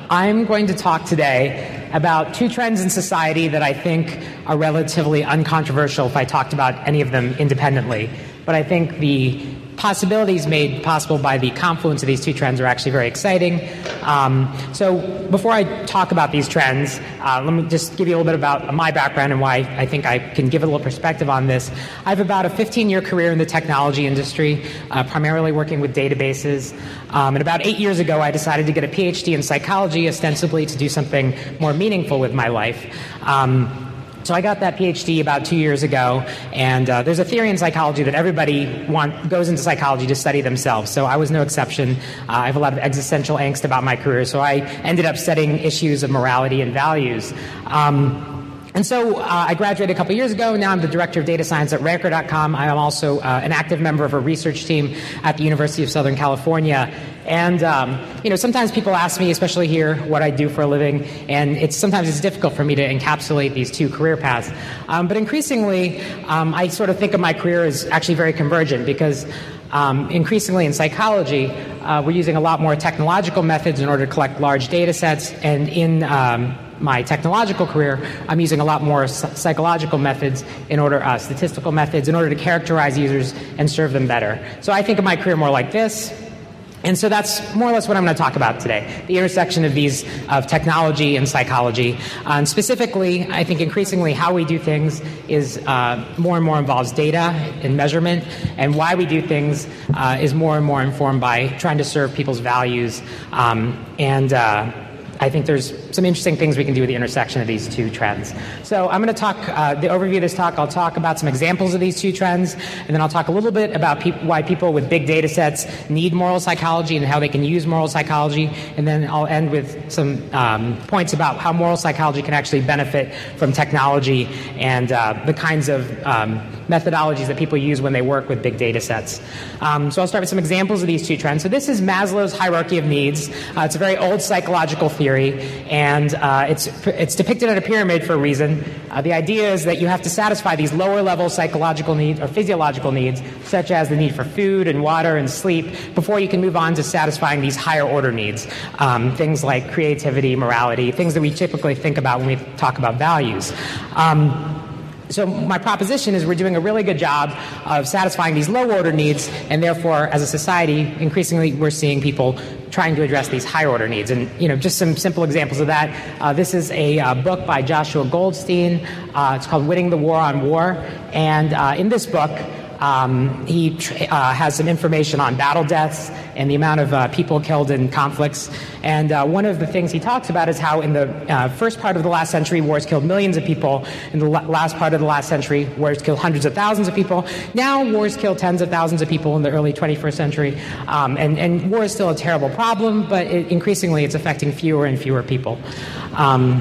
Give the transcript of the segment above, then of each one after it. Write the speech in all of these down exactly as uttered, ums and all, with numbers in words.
I'm going to talk today about two trends in society that I think are relatively uncontroversial if I talked about any of them independently. But I think the possibilities made possible by the confluence of these two trends are actually very exciting. Um, so before I talk about these trends, uh, let me just give you a little bit about my background and why I think I can give a little perspective on this. I have about a fifteen-year career in the technology industry, uh, primarily working with databases. Um, and about eight years ago, I decided to get a P H D in psychology, ostensibly to do something more meaningful with my life. Um, So I got that P H D about two years ago, and uh, there's a theory in psychology that everybody want, goes into psychology to study themselves, so I was no exception. Uh, I have a lot of existential angst about my career, so I ended up studying issues of morality and values. Um, And so uh, I graduated a couple years ago. Now I'm the director of data science at Ranker dot com. I am also uh, an active member of a research team at the University of Southern California. And um, you know, sometimes people ask me, especially here, what I do for a living, and it's sometimes it's difficult for me to encapsulate these two career paths. Um, but increasingly, um, I sort of think of my career as actually very convergent because Um, increasingly in psychology, uh, we're using a lot more technological methods in order to collect large data sets, and in um, my technological career, I'm using a lot more psychological methods in order, uh, statistical methods, in order to characterize users and serve them better. So I think of my career more like this. And so that's more or less what I'm going to talk about today, the intersection of these, of technology and psychology. Uh, and specifically, I think increasingly how we do things is uh, more and more involves data and measurement, and why we do things uh, is more and more informed by trying to serve people's values. Um, and uh, I think there's some interesting things we can do with the intersection of these two trends. So I'm going to talk, uh, the overview of this talk, I'll talk about some examples of these two trends, and then I'll talk a little bit about peop- why people with big data sets need moral psychology and how they can use moral psychology, and then I'll end with some um, points about how moral psychology can actually benefit from technology and uh, the kinds of um, methodologies that people use when they work with big data sets. Um, so I'll start with some examples of these two trends. So this is Maslow's hierarchy of needs. Uh, it's a very old psychological theory, and uh, it's it's depicted on a pyramid for a reason. Uh, the idea is that you have to satisfy these lower-level psychological needs or physiological needs, such as the need for food and water and sleep, before you can move on to satisfying these higher-order needs, um, things like creativity, morality, things that we typically think about when we talk about values. Um, So my proposition is we're doing a really good job of satisfying these low-order needs, and therefore, as a society, increasingly we're seeing people trying to address these higher-order needs. And you know, just some simple examples of that. Uh, this is a uh, book by Joshua Goldstein. Uh, it's called Winning the War on War. And uh, in this book, Um, he tr- uh, has some information on battle deaths and the amount of uh, people killed in conflicts. And uh, one of the things he talks about is how in the uh, first part of the last century, wars killed millions of people. In the la- last part of the last century, wars killed hundreds of thousands of people. Now wars kill tens of thousands of people in the early twenty-first century. Um, and, and war is still a terrible problem, but it, increasingly it's affecting fewer and fewer people. Um,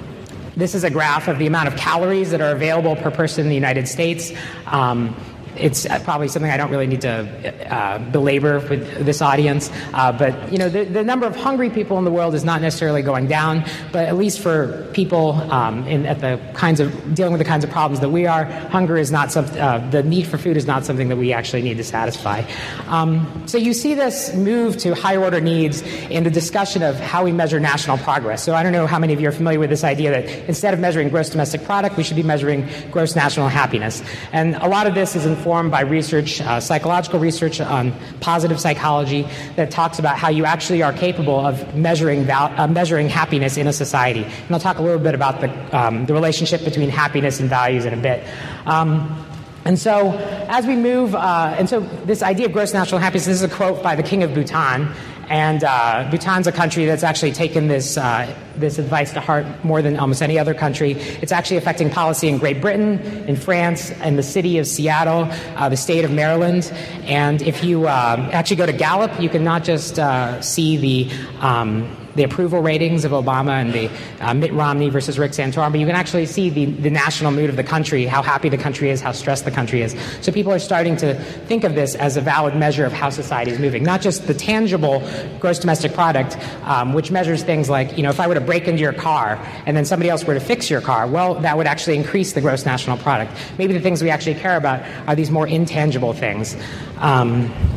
this is a graph of the amount of calories that are available per person in the United States. Um, It's probably something I don't really need to uh, belabor with this audience, uh, but you know, the, the number of hungry people in the world is not necessarily going down, but at least for people um, in, at the kinds of dealing with the kinds of problems that we are, hunger is not some, uh, the need for food is not something that we actually need to satisfy. Um, so you see this move to higher order needs in the discussion of how we measure national progress. So I don't know how many of you are familiar with this idea that instead of measuring gross domestic product, we should be measuring gross national happiness, and a lot of this is in formed by research, uh, psychological research on positive psychology that talks about how you actually are capable of measuring val- uh, measuring happiness in a society. And I'll talk a little bit about the um, the relationship between happiness and values in a bit. Um, And so as we move, uh, and so this idea of gross national happiness, this is a quote by the King of Bhutan. And uh, Bhutan's a country that's actually taken this uh, this advice to heart more than almost any other country. It's actually affecting policy in Great Britain, in France, in the city of Seattle, uh, the state of Maryland. And if you uh, actually go to Gallup, you can not just uh, see the um, the approval ratings of Obama and the uh, Mitt Romney versus Rick Santorum, but you can actually see the, the national mood of the country, how happy the country is, how stressed the country is. So people are starting to think of this as a valid measure of how society is moving, not just the tangible gross domestic product, um, which measures things like, you know, if I were to break into your car and then somebody else were to fix your car, well, that would actually increase the gross national product. Maybe the things we actually care about are these more intangible things. Um,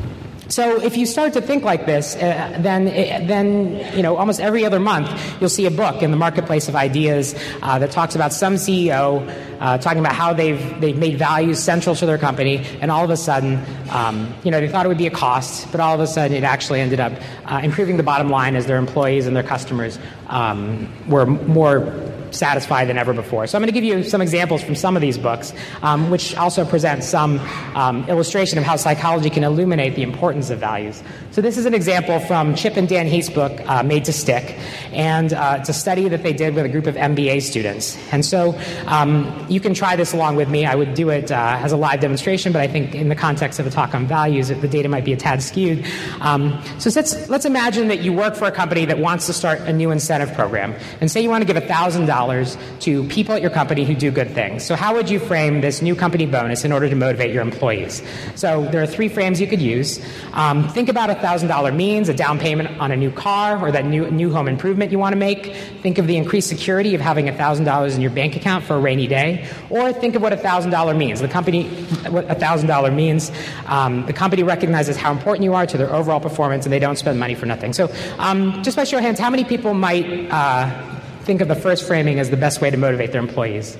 So if you start to think like this, uh, then, it, then you know, almost every other month you'll see a book in the marketplace of ideas uh, that talks about some C E O uh, talking about how they've they've made values central to their company, and all of a sudden, um, you know, they thought it would be a cost, but all of a sudden it actually ended up uh, improving the bottom line as their employees and their customers um, were more satisfied than ever before. So I'm going to give you some examples from some of these books, um, which also present some um, illustration of how psychology can illuminate the importance of values. So this is an example from Chip and Dan Heath's book, uh, Made to Stick, and uh, it's a study that they did with a group of M B A students. And so um, you can try this along with me. I would do it uh, as a live demonstration, but I think in the context of a talk on values, the data might be a tad skewed. Um, so let's, let's imagine that you work for a company that wants to start a new incentive program, and say you want to give one thousand dollars to people at your company who do good things. So how would you frame this new company bonus in order to motivate your employees? So there are three frames you could use. Um, think about one thousand dollars means a down payment on a new car or that new, new home improvement you want to make. Think of the increased security of having one thousand dollars in your bank account for a rainy day. Or think of what one thousand dollars means. The company, what one thousand dollars means, um, the company recognizes how important you are to their overall performance, and they don't spend money for nothing. So um, just by show of hands, how many people might uh, think of the first framing as the best way to motivate their employees?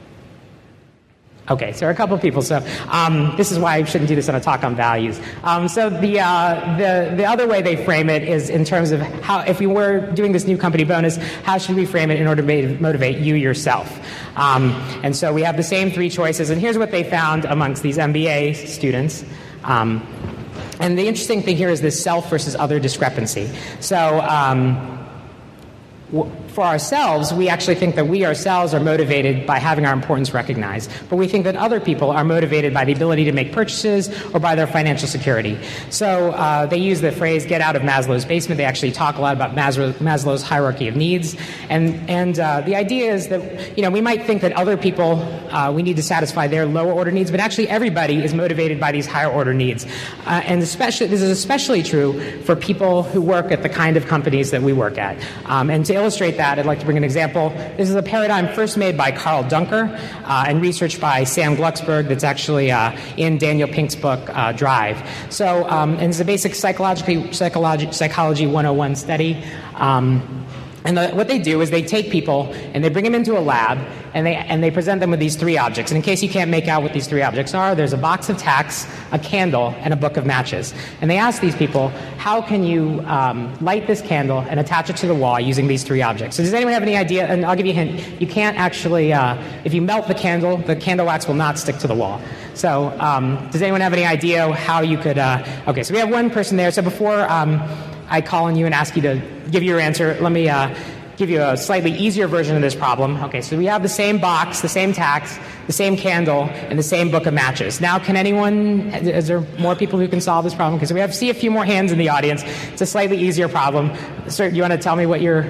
Okay, so there are a couple of people. So um, this is why I shouldn't do this on a talk on values. Um, so the, uh, the the other way they frame it is in terms of how, if we were doing this new company bonus, how should we frame it in order to motivate you yourself? Um, and so we have the same three choices, and here's what they found amongst these M B A students. Um, and the interesting thing here is this self versus other discrepancy. So um, w- for ourselves, we actually think that we ourselves are motivated by having our importance recognized, but we think that other people are motivated by the ability to make purchases or by their financial security. So uh, they use the phrase "get out of Maslow's basement." They actually talk a lot about Maslow, Maslow's hierarchy of needs, and and uh, the idea is that, you know, we might think that other people uh, we need to satisfy their lower order needs, but actually everybody is motivated by these higher order needs, uh, and especially this is especially true for people who work at the kind of companies that we work at. Um, and to illustrate that, I'd like to bring an example. This is a paradigm first made by Carl Dunker uh, and researched by Sam Glucksberg that's actually uh, in Daniel Pink's book, uh, Drive. So, um, and it's a basic psychology, psychology, psychology one oh one study. Um, And the, what they do is they take people and they bring them into a lab and they and they present them with these three objects. And in case you can't make out what these three objects are, there's a box of tacks, a candle, and a book of matches. And they ask these people, how can you um, light this candle and attach it to the wall using these three objects? So does anyone have any idea? And I'll give you a hint. You can't actually, uh, if you melt the candle, the candle wax will not stick to the wall. So um, does anyone have any idea how you could... Uh, okay, so we have one person there. So before... Um, I call on you and ask you to give your answer, let me uh, give you a slightly easier version of this problem. Okay, so we have the same box, the same tacks, the same candle, and the same book of matches. Now, can anyone, is there more people who can solve this problem? Because we have see a few more hands in the audience. It's a slightly easier problem. Sir, do you want to tell me what your...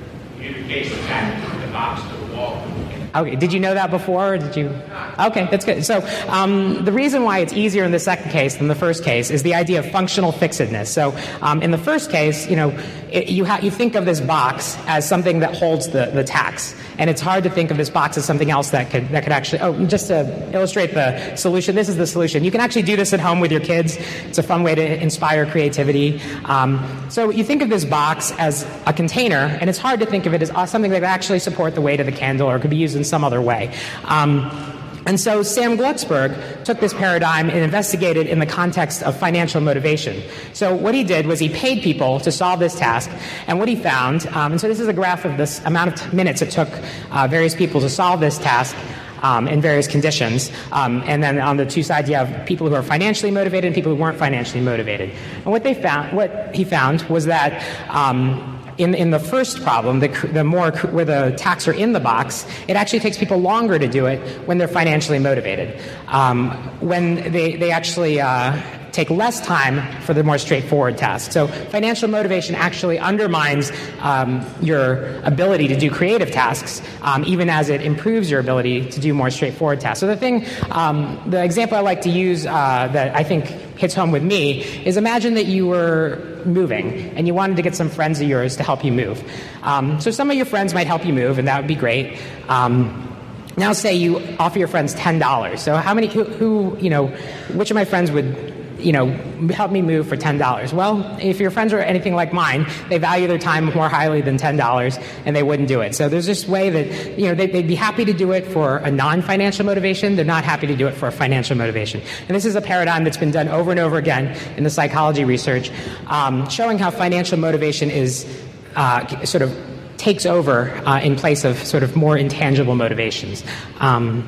In the case of that, the box to the wall. Okay, did you know that before, or did you? Okay, that's good. So um, the reason why it's easier in the second case than the first case is the idea of functional fixedness. So um, in the first case, you know, it, you, ha- you think of this box as something that holds the, the tacks, and it's hard to think of this box as something else that could that could actually. Oh, just to illustrate the solution, this is the solution. You can actually do this at home with your kids. It's a fun way to inspire creativity. Um, so you think of this box as a container, and it's hard to think of it as something that would actually support the weight of the candle or could be used in some other way. Um, and so Sam Glucksberg took this paradigm and investigated in the context of financial motivation. So what he did was he paid people to solve this task, and what he found, um, and so this is a graph of this amount of minutes it took uh, various people to solve this task um, in various conditions. Um, and then on the two sides you have people who are financially motivated and people who weren't financially motivated. And what they found, what he found was that um, In, in the first problem, the, the more where the tacks are in the box, it actually takes people longer to do it when they're financially motivated. Um, when they, they actually uh, take less time for the more straightforward tasks. So financial motivation actually undermines um, your ability to do creative tasks, um, even as it improves your ability to do more straightforward tasks. So the thing, um, the example I like to use uh, that I think hits home with me is imagine that you were moving and you wanted to get some friends of yours to help you move. Um, so some of your friends might help you move, and that would be great. Um, now say you offer your friends ten dollars. So how many, who, who, you know, which of my friends would you know, help me move for ten dollars. Well, if your friends are anything like mine, they value their time more highly than ten dollars, and they wouldn't do it. So there's this way that, you know, they, they'd be happy to do it for a non-financial motivation. They're not happy to do it for a financial motivation. And this is a paradigm that's been done over and over again in the psychology research, um, showing how financial motivation is uh, sort of takes over uh, in place of sort of more intangible motivations. Um,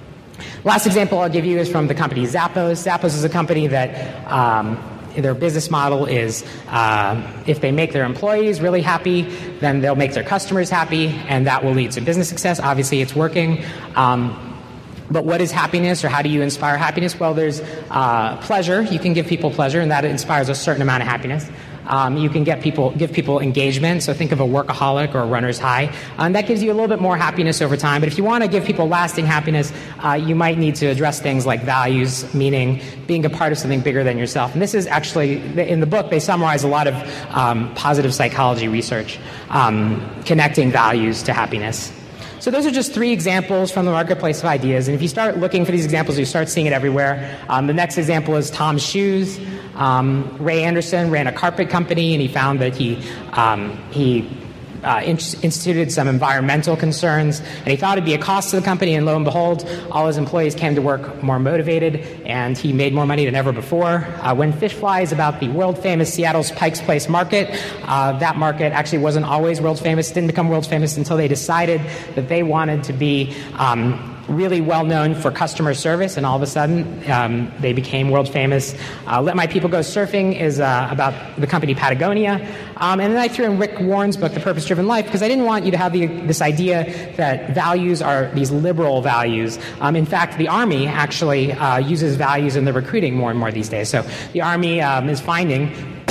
Last example I'll give you is from the company Zappos. Zappos is a company that um, their business model is uh, if they make their employees really happy, then they'll make their customers happy, and that will lead to business success. Obviously, it's working. Um, But what is happiness, or how do you inspire happiness? Well, there's uh, pleasure. You can give people pleasure, and that inspires a certain amount of happiness. Um, you can get people, give people engagement. So think of a workaholic or a runner's high. Um, that gives you a little bit more happiness over time. But if you want to give people lasting happiness, uh, you might need to address things like values, meaning being a part of something bigger than yourself. And this is actually, in the book, they summarize a lot of um, positive psychology research um, connecting values to happiness. So those are just three examples from the marketplace of ideas. And if you start looking for these examples, you start seeing it everywhere. Um, the next example is Tom's Shoes. Um, Ray Anderson ran a carpet company, and he found that he um, he uh, in- instituted some environmental concerns, and he thought it'd be a cost to the company. And lo and behold, all his employees came to work more motivated, and he made more money than ever before. Uh, when Fish Fly is about the world famous Seattle's Pike's Place market, uh, that market actually wasn't always world famous. Didn't become world famous until they decided that they wanted to be Um, really well known for customer service, and all of a sudden um, they became world famous. Uh, Let My People Go Surfing is uh, about the company Patagonia. Um, and then I threw in Rick Warren's book, The Purpose-Driven Life, because I didn't want you to have the, this idea that values are these liberal values. Um, in fact, the Army actually uh, uses values in their recruiting more and more these days. So the Army um, is finding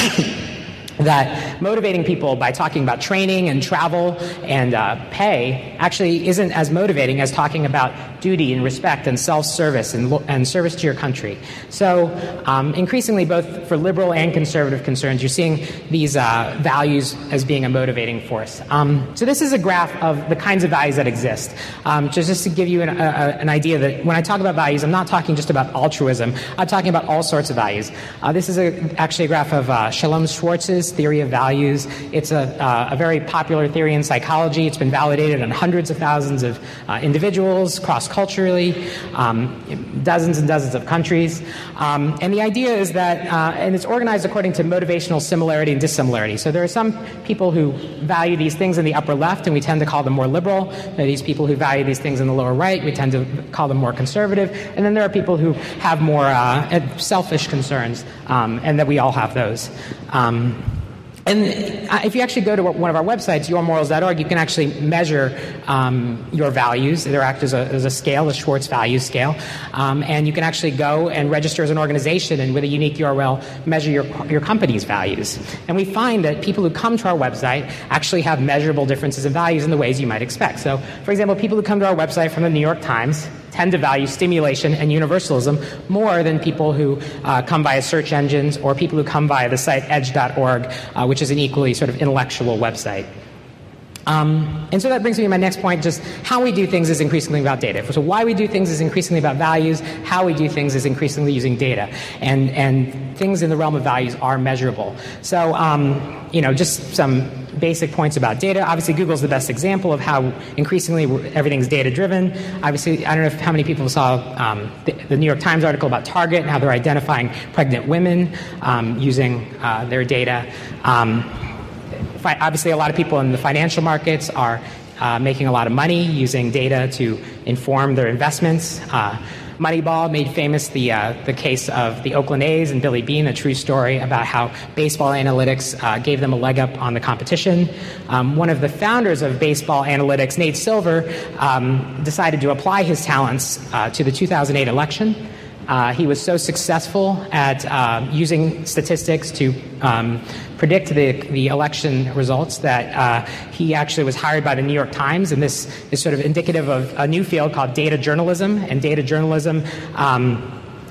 that motivating people by talking about training and travel and uh, pay actually isn't as motivating as talking about duty and respect and self-service and, lo- and service to your country. So um, increasingly, both for liberal and conservative concerns, you're seeing these uh, values as being a motivating force. Um, so this is a graph of the kinds of values that exist. Um, just, just to give you an, a, an idea that when I talk about values, I'm not talking just about altruism. I'm talking about all sorts of values. Uh, this is a, actually a graph of uh, Shalom Schwartz's theory of values. It's a, uh, a very popular theory in psychology. It's been validated on hundreds of thousands of uh, individuals, cross-culturally, um, dozens and dozens of countries. Um, and the idea is that, uh, and it's organized according to motivational similarity and dissimilarity. So there are some people who value these things in the upper left, and we tend to call them more liberal. There are these people who value these things in the lower right. We tend to call them more conservative. And then there are people who have more uh, selfish concerns, um, and that we all have those. Um, And if you actually go to one of our websites, your morals dot org, you can actually measure um, your values. There act as a, as a scale, a Schwartz value scale. Um, and you can actually go and register as an organization and with a unique U R L measure your, your company's values. And we find that people who come to our website actually have measurable differences in values in the ways you might expect. So, for example, people who come to our website from the New York Times tend to value stimulation and universalism more than people who uh, come via search engines or people who come via the site edge dot org, uh, which is an equally sort of intellectual website. Um, and so that brings me to my next point, just how we do things is increasingly about data. So why we do things is increasingly about values. How we do things is increasingly using data. And, and things in the realm of values are measurable. So, um, you know, just some basic points about data. Obviously, Google's the best example of how increasingly everything's data-driven. Obviously, I don't know if how many people saw um, the, the New York Times article about Target and how they're identifying pregnant women um, using uh, their data. Um, Obviously, a lot of people in the financial markets are uh, making a lot of money using data to inform their investments. Uh, Moneyball made famous the uh, the case of the Oakland A's and Billy Beane, a true story about how baseball analytics uh, gave them a leg up on the competition. Um, one of the founders of baseball analytics, Nate Silver, um, decided to apply his talents uh, to the two thousand eight election. Uh, he was so successful at uh, using statistics to um, predict the, the election results that uh, he actually was hired by the New York Times, and this is sort of indicative of a new field called data journalism. And data journalism um,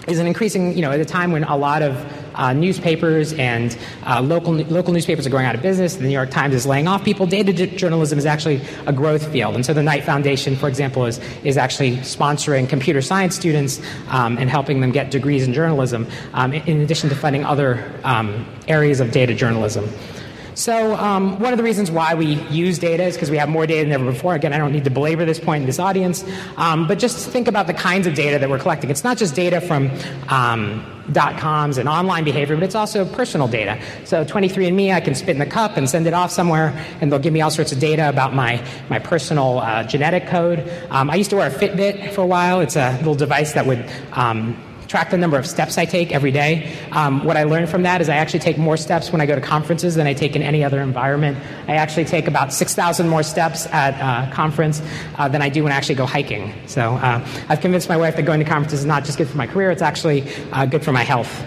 is an increasing, you know, at a time when a lot of uh, newspapers and uh, local local newspapers are going out of business, the New York Times is laying off people, data journalism is actually a growth field. And so the Knight Foundation, for example, is, is actually sponsoring computer science students um, and helping them get degrees in journalism, um, in addition to funding other um, areas of data journalism. So um, one of the reasons why we use data is because we have more data than ever before. Again, I don't need to belabor this point in this audience, um, but just think about the kinds of data that we're collecting. It's not just data from um, dot-coms and online behavior, but it's also personal data. So twenty-three and me, I can spit in the cup and send it off somewhere, and they'll give me all sorts of data about my, my personal uh, genetic code. Um, I used to wear a Fitbit for a while. It's a little device that would um, track the number of steps I take every day. Um, what I learned from that is I actually take more steps when I go to conferences than I take in any other environment. I actually take about six thousand more steps at a conference uh, than I do when I actually go hiking. So uh, I've convinced my wife that going to conferences is not just good for my career, it's actually uh, good for my health.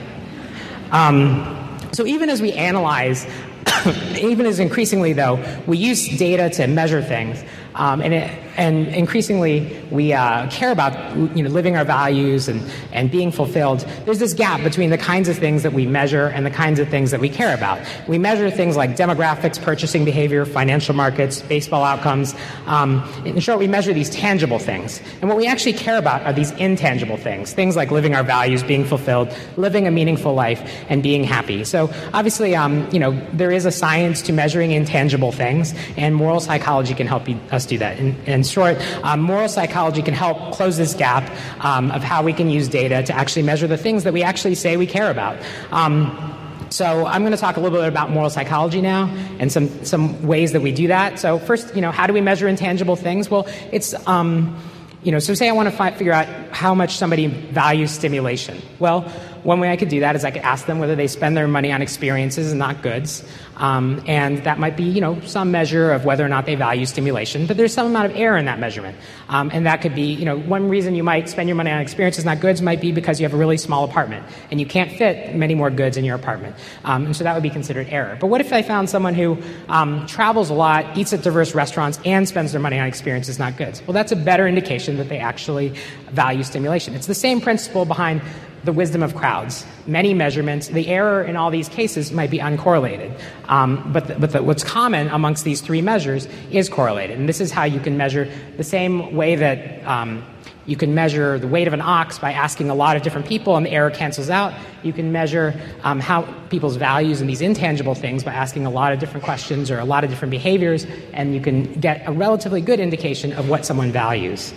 Um, so even as we analyze, even as increasingly, though, we use data to measure things, um, and, it, and increasingly we uh, care about, you know, living our values and, and being fulfilled. There's this gap between the kinds of things that we measure and the kinds of things that we care about. We measure things like demographics, purchasing behavior, financial markets, baseball outcomes. Um, in short, we measure these tangible things. And what we actually care about are these intangible things, things like living our values, being fulfilled, living a meaningful life, and being happy. So obviously, um, you know, there is a science to measuring intangible things, and moral psychology can help you, us do that. In, in short, um, moral psychology can help close this gap um, of how we can use data to actually measure the things that we actually say we care about. Um, So I'm going to talk a little bit about moral psychology now and some, some ways that we do that. So first, you know, how do we measure intangible things? Well, it's, um, you know, so say I want to fi- figure out how much somebody values stimulation. Well, one way I could do that is I could ask them whether they spend their money on experiences and not goods. Um, and that might be, you know, some measure of whether or not they value stimulation. But there's some amount of error in that measurement. Um, and that could be, you know, one reason you might spend your money on experiences, not goods, might be because you have a really small apartment and you can't fit many more goods in your apartment. Um, and so that would be considered error. But what if I found someone who um, travels a lot, eats at diverse restaurants, and spends their money on experiences, not goods? Well, that's a better indication that they actually value stimulation. It's the same principle behind the wisdom of crowds. Many measurements, the error in all these cases might be uncorrelated. Um, but the, but the, what's common amongst these three measures is correlated. And this is how you can measure the same way that um, you can measure the weight of an ox by asking a lot of different people and the error cancels out. You can measure um, how people's values in these intangible things by asking a lot of different questions or a lot of different behaviors, and you can get a relatively good indication of what someone values.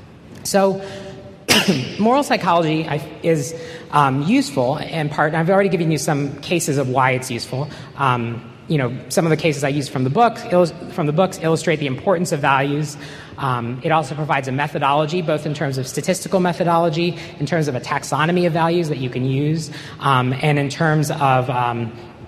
So moral psychology is um, useful in part, and I've already given you some cases of why it's useful. Um, you know, some of the cases I use from the book, from the books illustrate the importance of values. Um, it also provides a methodology, both in terms of statistical methodology, in terms of a taxonomy of values that you can use, um, and in terms of um,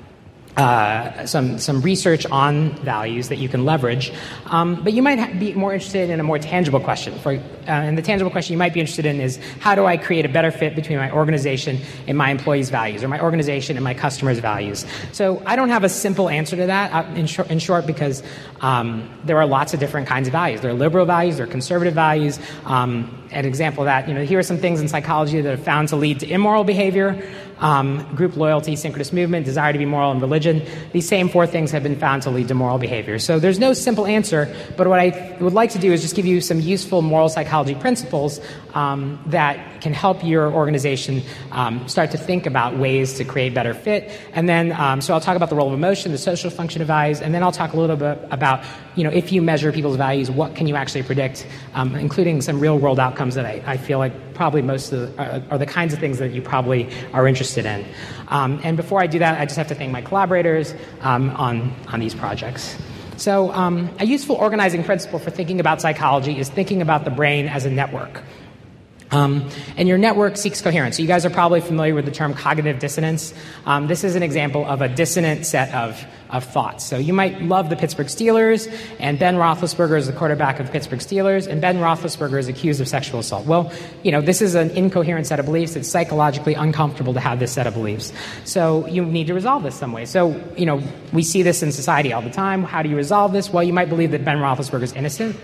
Uh, some some research on values that you can leverage. Um, but you might ha- be more interested in a more tangible question. For, uh, and the tangible question you might be interested in is, how do I create a better fit between my organization and my employees' values, or my organization and my customers' values? So I don't have a simple answer to that, uh, in, short, in short, because um, there are lots of different kinds of values. There are liberal values, there are conservative values. Um, an example of that, you know, here are some things in psychology that are found to lead to immoral behavior. Um, group loyalty, synchronous movement, desire to be moral, and religion. These same four things have been found to lead to moral behavior. So there's no simple answer, but what I th- would like to do is just give you some useful moral psychology principles um, that can help your organization um, start to think about ways to create better fit. And then, um, so I'll talk about the role of emotion, the social function of values, and then I'll talk a little bit about, you know, if you measure people's values, what can you actually predict, um, including some real-world outcomes that I, I feel like probably most of the, are, are the kinds of things that you probably are interested in. Um, and before I do that, I just have to thank my collaborators um, on, on these projects. So um, a useful organizing principle for thinking about psychology is thinking about the brain as a network. Um, and your network seeks coherence. So you guys are probably familiar with the term cognitive dissonance. Um, this is an example of a dissonant set of, of thoughts. So you might love the Pittsburgh Steelers, and Ben Roethlisberger is the quarterback of the Pittsburgh Steelers, and Ben Roethlisberger is accused of sexual assault. Well, you know, this is an incoherent set of beliefs. It's psychologically uncomfortable to have this set of beliefs. So you need to resolve this some way. So, you know, we see this in society all the time. How do you resolve this? Well, you might believe that Ben Roethlisberger is innocent.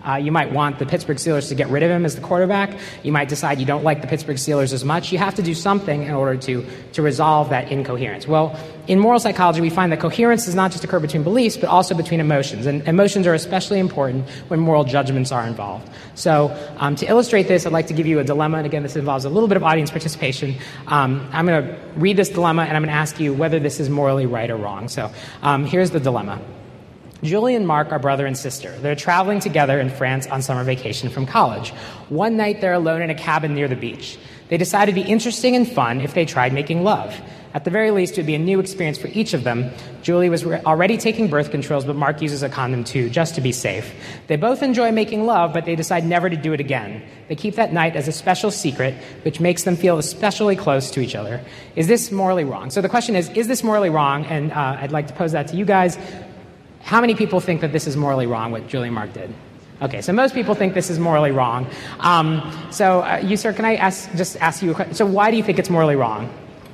Uh, you might want the Pittsburgh Steelers to get rid of him as the quarterback. You might decide you don't like the Pittsburgh Steelers as much. You have to do something in order to, to resolve that incoherence. Well, in moral psychology, we find that coherence does not just occur between beliefs, but also between emotions. And emotions are especially important when moral judgments are involved. So um, to illustrate this, I'd like to give you a dilemma. And again, this involves a little bit of audience participation. Um, I'm going to read this dilemma, and I'm going to ask you whether this is morally right or wrong. So um, here's the dilemma. Julie and Mark are brother and sister. They're traveling together in France on summer vacation from college. One night, they're alone in a cabin near the beach. They decide it'd be interesting and fun if they tried making love. At the very least, it would be a new experience for each of them. Julie was re- already taking birth controls, but Mark uses a condom too, just to be safe. They both enjoy making love, but they decide never to do it again. They keep that night as a special secret, which makes them feel especially close to each other. Is this morally wrong? So the question is, is this morally wrong? And uh, I'd like to pose that to you guys. How many people think that this is morally wrong, what Julie and Mark did? Okay, so most people think this is morally wrong. Um, so, uh, you, sir, can I ask, just ask you a question? So why do you think it's morally wrong?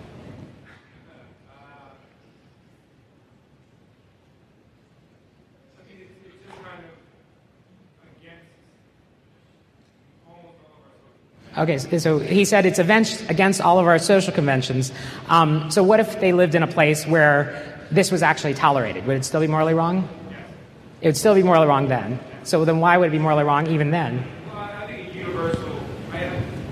Okay, so he said it's against all of our social conventions. Um, so what if they lived in a place where this was actually tolerated? Would it still be morally wrong? Yes. It would still be morally wrong then. So then why would it be morally wrong even then? Well, I think it's universal. I,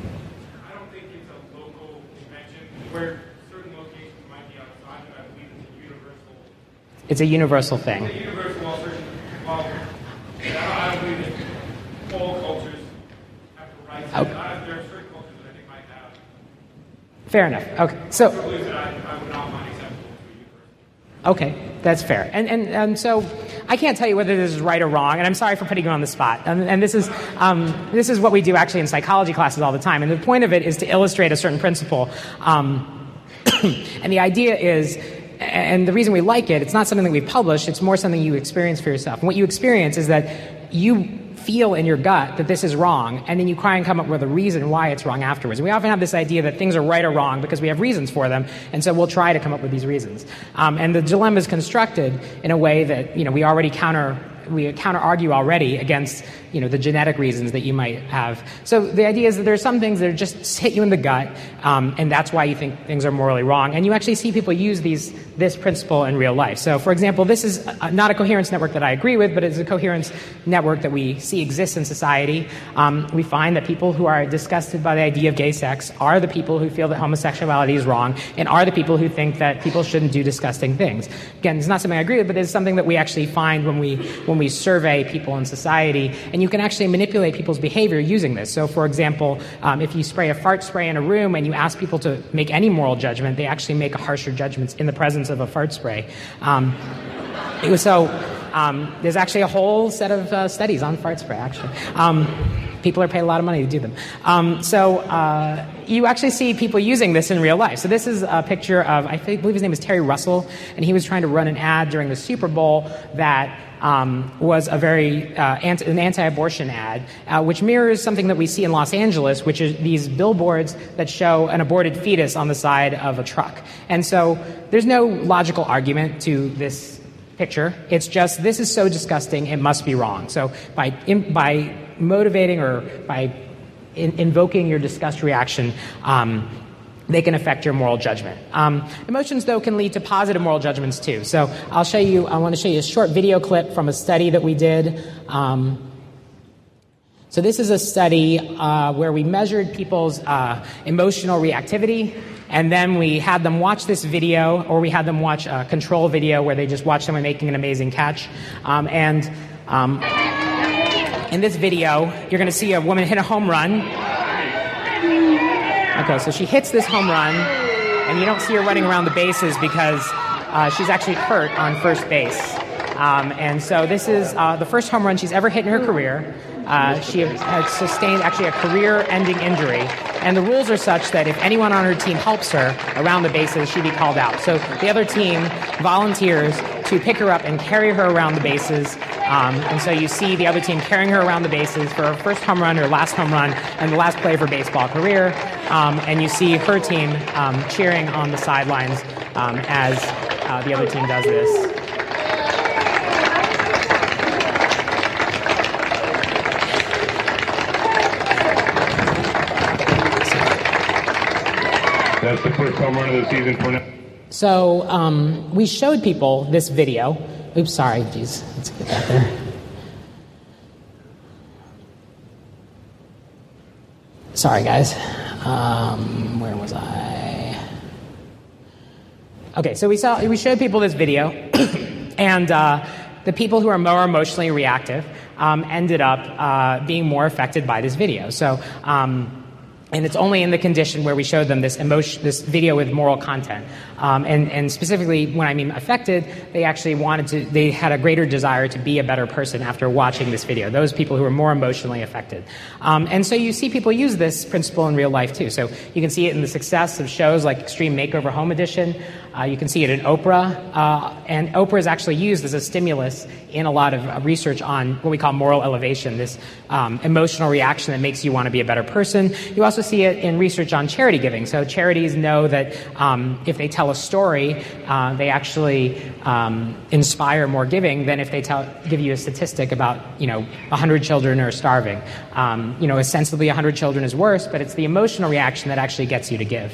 I don't think it's a local convention where certain locations might be outside, but I believe it's a universal. It's a universal thing. It's a universal, well, certain, well, I don't believe that all cultures have the right to. Okay. I, there are certain cultures that I think might have. Fair enough. Okay, so. I believe that I, I would not find acceptable to a universal. Okay, that's fair. And, and and so I can't tell you whether this is right or wrong, and I'm sorry for putting you on the spot. And, and this is um, this is what we do actually in psychology classes all the time. And the point of it is to illustrate a certain principle. Um, and the idea is, and the reason we like it, it's not something that we publish, it's more something you experience for yourself. And what you experience is that you feel in your gut that this is wrong, and then you try and come up with a reason why it's wrong afterwards. And we often have this idea that things are right or wrong because we have reasons for them, and so we'll try to come up with these reasons. Um, and the dilemma is constructed in a way that, you know, we already counter we counter argue already against, you know, the genetic reasons that you might have. So the idea is that there are some things that just hit you in the gut, um, and that's why you think things are morally wrong. And you actually see people use these this principle in real life. So, for example, this is a, not a coherence network that I agree with, but it's a coherence network that we see exists in society. Um, we find that people who are disgusted by the idea of gay sex are the people who feel that homosexuality is wrong, and are the people who think that people shouldn't do disgusting things. Again, it's not something I agree with, but it's something that we actually find when we when we survey people in society, and you can actually manipulate people's behavior using this. So, for example, um, if you spray a fart spray in a room and you ask people to make any moral judgment, they actually make a harsher judgment in the presence of a fart spray. Um, it was so um, there's actually a whole set of uh, studies on fart spray, actually. Um, people are paid a lot of money to do them. Um, so uh, you actually see people using this in real life. So this is a picture of, I think, believe his name is Terry Russell, and he was trying to run an ad during the Super Bowl that Um, was a very uh, anti, an anti-abortion ad, uh, which mirrors something that we see in Los Angeles, which is these billboards that show an aborted fetus on the side of a truck. And so there's no logical argument to this picture. It's just, this is so disgusting, it must be wrong. So by in, by motivating or by in, invoking your disgust reaction, um, they can affect your moral judgment. Um, emotions, though, can lead to positive moral judgments, too. So I'll show you, I want to show you a short video clip from a study that we did. Um, so this is a study uh, where we measured people's uh, emotional reactivity, and then we had them watch this video, or we had them watch a control video where they just watch someone making an amazing catch. Um, and um, in this video, you're going to see a woman hit a home run. Okay, so she hits this home run, and you don't see her running around the bases because uh, she's actually hurt on first base. Um, and so this is uh, the first home run she's ever hit in her career. Uh, she has sustained actually a career-ending injury. And the rules are such that if anyone on her team helps her around the bases, she'd be called out. So the other team volunteers to pick her up and carry her around the bases. Um, and so you see the other team carrying her around the bases for her first home run, her last home run, and the last play of her baseball career. Um, and you see her team um, cheering on the sidelines um, as uh, the other team does this. That's the first home run of the season for now. So um, we showed people this video. Oops, sorry, geez, let's get that there. Sorry, guys. Um, where was I? Okay, so we saw we showed people this video, and uh, the people who are more emotionally reactive um, ended up uh, being more affected by this video. So. Um, And it's only in the condition where we showed them this emotion, this video with moral content. Um, and, and specifically, when I mean affected, they actually wanted to, they had a greater desire to be a better person after watching this video, those people who are more emotionally affected. Um, and so you see people use this principle in real life, too. So you can see it in the success of shows like Extreme Makeover Home Edition. Uh, you can see it in Oprah. Uh, and Oprah is actually used as a stimulus in a lot of uh, research on what we call moral elevation, this um, emotional reaction that makes you want to be a better person. You also see it in research on charity giving. So charities know that um, if they tell a story, uh, they actually um, inspire more giving than if they tell, give you a statistic about, you know, one hundred children are starving. Um, you know, ostensibly one hundred children is worse, but it's the emotional reaction that actually gets you to give.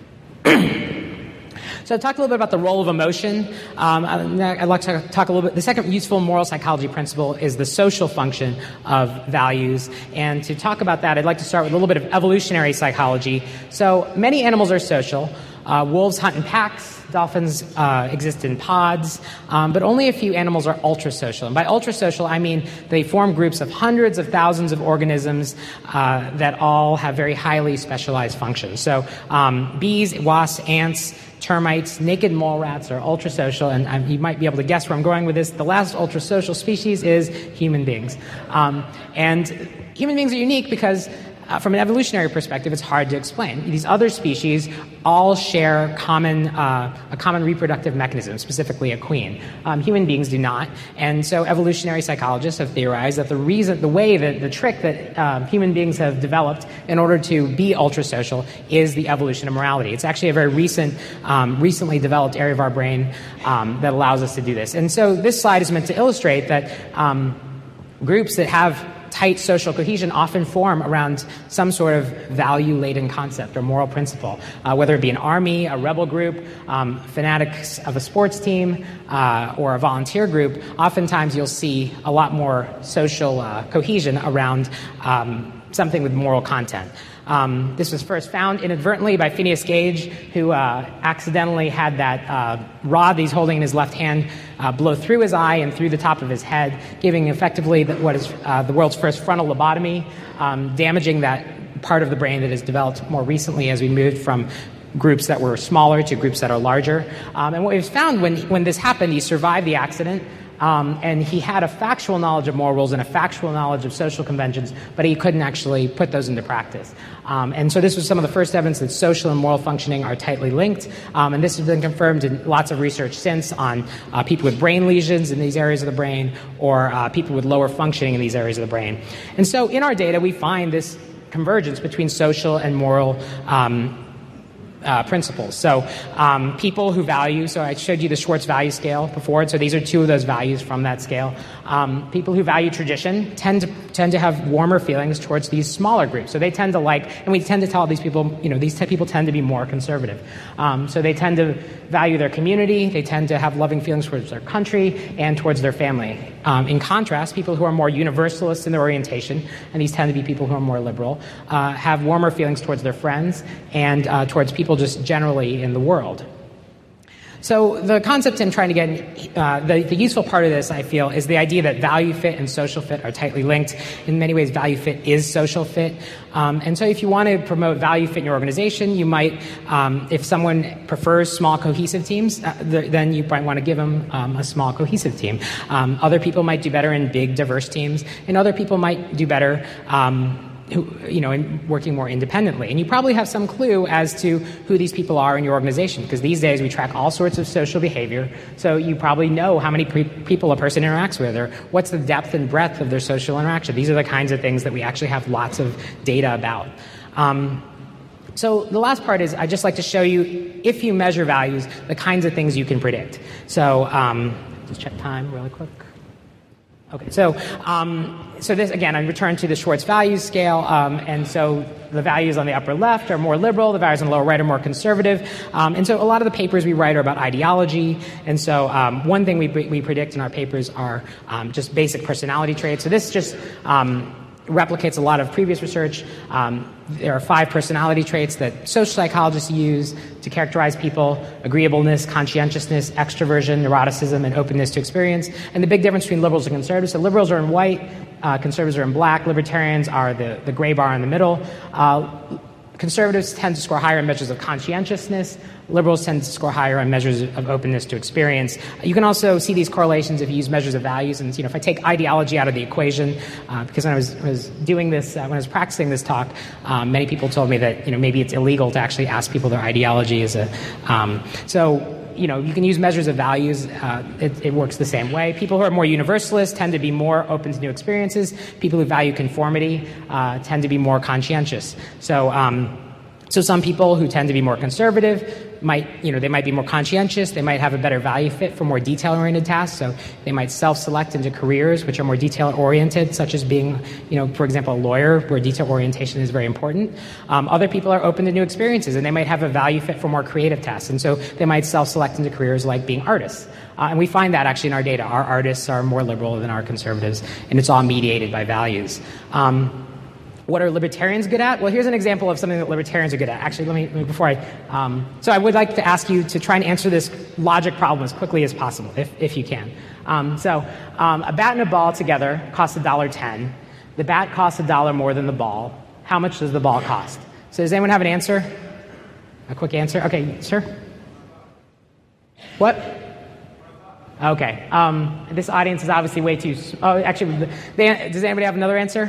So I've talked a little bit about the role of emotion. Um, I'd like to talk a little bit. The second useful moral psychology principle is the social function of values. And to talk about that, I'd like to start with a little bit of evolutionary psychology. So many animals are social. Uh, wolves hunt in packs. Dolphins uh, exist in pods, um, but only a few animals are ultra-social. And by ultra-social, I mean they form groups of hundreds of thousands of organisms uh, that all have very highly specialized functions. So um, bees, wasps, ants, termites, naked mole rats are ultra-social, and um, you might be able to guess where I'm going with this. The last ultra-social species is human beings. Um, and human beings are unique because Uh, from an evolutionary perspective, it's hard to explain. These other species all share common, uh, a common reproductive mechanism, specifically a queen. Um, human beings do not, and so evolutionary psychologists have theorized that the reason, the way that the trick that um, human beings have developed in order to be ultrasocial is the evolution of morality. It's actually a very recent, um, recently developed area of our brain um, that allows us to do this. And so this slide is meant to illustrate that um, groups that have tight social cohesion often form around some sort of value-laden concept or moral principle, uh, whether it be an army, a rebel group, um, fanatics of a sports team, uh, or a volunteer group. Oftentimes you'll see a lot more social uh, cohesion around um, something with moral content. Um, this was first found inadvertently by Phineas Gage, who uh, accidentally had that uh, rod that he's holding in his left hand uh, blow through his eye and through the top of his head, giving effectively the, what is uh, the world's first frontal lobotomy, um, damaging that part of the brain that has developed more recently as we moved from groups that were smaller to groups that are larger. Um, and what we've found when, when this happened, he survived the accident. Um, and he had a factual knowledge of moral rules and a factual knowledge of social conventions, but he couldn't actually put those into practice. Um, and so this was some of the first evidence that social and moral functioning are tightly linked. Um, and this has been confirmed in lots of research since on uh, people with brain lesions in these areas of the brain, or uh, people with lower functioning in these areas of the brain. And so in our data, we find this convergence between social and moral um Uh, principles. So um, people who value, so I showed you the Schwartz value scale before, so these are two of those values from that scale. Um, people who value tradition tend to tend to have warmer feelings towards these smaller groups. So they tend to like, and we tend to tell these people, you know, these t- people tend to be more conservative. Um, so they tend to value their community, they tend to have loving feelings towards their country and towards their family. Um, in contrast, people who are more universalist in their orientation, and these tend to be people who are more liberal, uh, have warmer feelings towards their friends and uh, towards people just generally in the world. So the concept in trying to get, uh, the, the useful part of this, I feel, is the idea that value fit and social fit are tightly linked. In many ways, value fit is social fit. Um, and so if you want to promote value fit in your organization, you might, um, if someone prefers small cohesive teams, uh, the, then you might want to give them um, a small cohesive team. Um, other people might do better in big, diverse teams, and other people might do better um, who, you know, in working more independently. And you probably have some clue as to who these people are in your organization, because these days we track all sorts of social behavior. So you probably know how many pre- people a person interacts with, or what's the depth and breadth of their social interaction. These are the kinds of things that we actually have lots of data about. Um, So the last part is I'd just like to show you, if you measure values, the kinds of things you can predict. So um, just check time really quick. Okay, so um, so this again, I return to the Schwartz values scale, um, and so the values on the upper left are more liberal, the values on the lower right are more conservative, um, and so a lot of the papers we write are about ideology, and so um, one thing we we predict in our papers are um, just basic personality traits. So this just um, replicates a lot of previous research. Um, there are five personality traits that social psychologists use to characterize people: agreeableness, conscientiousness, extroversion, neuroticism, and openness to experience. And the big difference between liberals and conservatives: so liberals are in white, uh, conservatives are in black, libertarians are the, the gray bar in the middle. Uh, Conservatives tend to score higher on measures of conscientiousness. Liberals tend to score higher on measures of openness to experience. You can also see these correlations if you use measures of values. And you know, if I take ideology out of the equation, uh, because when I was, was doing this, uh, when I was practicing this talk, um, many people told me that you know maybe it's illegal to actually ask people their ideology. Is a um, so. You know, you can use measures of values. Uh, it, it works the same way. People who are more universalist tend to be more open to new experiences. People who value conformity uh, tend to be more conscientious. So, um, so some people who tend to be more conservative might, you know, they might be more conscientious. They might have a better value fit for more detail-oriented tasks. So they might self-select into careers which are more detail-oriented, such as being, you know, for example, a lawyer, where detail orientation is very important. Um, other people are open to new experiences, and they might have a value fit for more creative tasks. And so they might self-select into careers like being artists. Uh, and we find that actually in our data. Our artists are more liberal than our conservatives, and it's all mediated by values. Um, What are libertarians good at? Well, here's an example of something that libertarians are good at. Actually, let me, let me before I, um, so I would like to ask you to try and answer this logic problem as quickly as possible, if, if you can. Um, so um, a bat and a ball together cost one dollar ten. The bat costs a dollar more than the ball. How much does the ball cost? So does anyone have an answer? A quick answer? Okay, sir? What? Okay. Um, this audience is obviously way too, oh, actually, they, does anybody have another answer?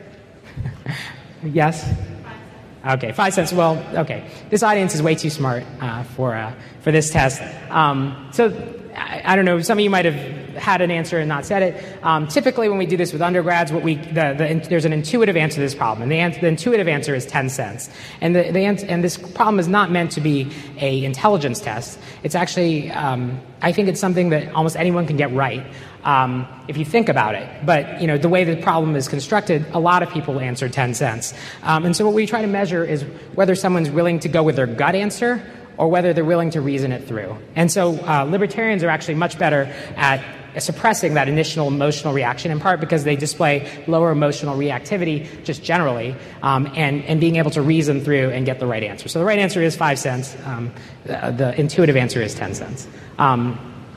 Yes? Okay, five cents. Well, okay. This audience is way too smart uh, for uh, for this test. Um, so, I, I don't know, some of you might have had an answer and not said it. Um, typically, when we do this with undergrads, what we the, the, there's an intuitive answer to this problem, and the, answer, the intuitive answer is ten cents. And the, the and this problem is not meant to be a intelligence test. It's actually, um, I think it's something that almost anyone can get right. Um, if you think about it. But, you know, the way the problem is constructed, a lot of people answer ten cents. Um, and so what we try to measure is whether someone's willing to go with their gut answer or whether they're willing to reason it through. And so uh, libertarians are actually much better at suppressing that initial emotional reaction, in part because they display lower emotional reactivity just generally, um, and, and being able to reason through and get the right answer. So the right answer is five cents. Um, the, the intuitive answer is ten cents. Um,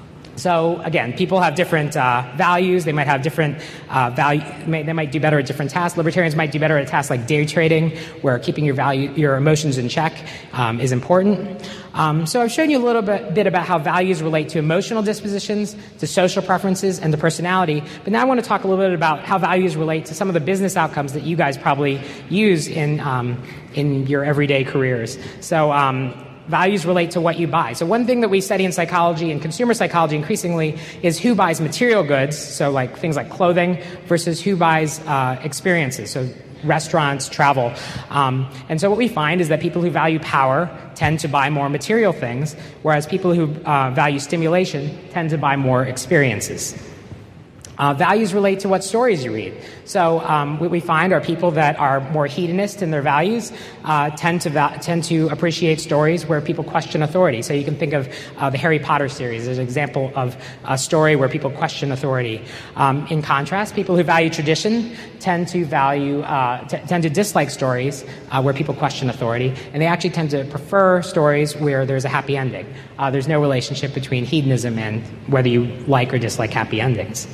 So again, people have different uh, values. They might have different uh, value. May, they might do better at different tasks. Libertarians might do better at tasks like day trading, where keeping your value, your emotions in check, um, is important. Um, so I've shown you a little bit, bit about how values relate to emotional dispositions, to social preferences, and to personality. But now I want to talk a little bit about how values relate to some of the business outcomes that you guys probably use in um, in your everyday careers. So. Um, Values relate to what you buy. So one thing that we study in psychology and consumer psychology increasingly is who buys material goods, so like things like clothing, versus who buys uh, experiences, so restaurants, travel. Um, and so what we find is that people who value power tend to buy more material things, whereas people who uh, value stimulation tend to buy more experiences. Uh, values relate to what stories you read. So um, what we find are people that are more hedonist in their values uh, tend to va- tend to appreciate stories where people question authority. So you can think of uh, the Harry Potter series as an example of a story where people question authority. Um, in contrast, people who value tradition tend to value uh, t- tend to dislike stories uh, where people question authority, and they actually tend to prefer stories where there's a happy ending. Uh, there's no relationship between hedonism and whether you like or dislike happy endings.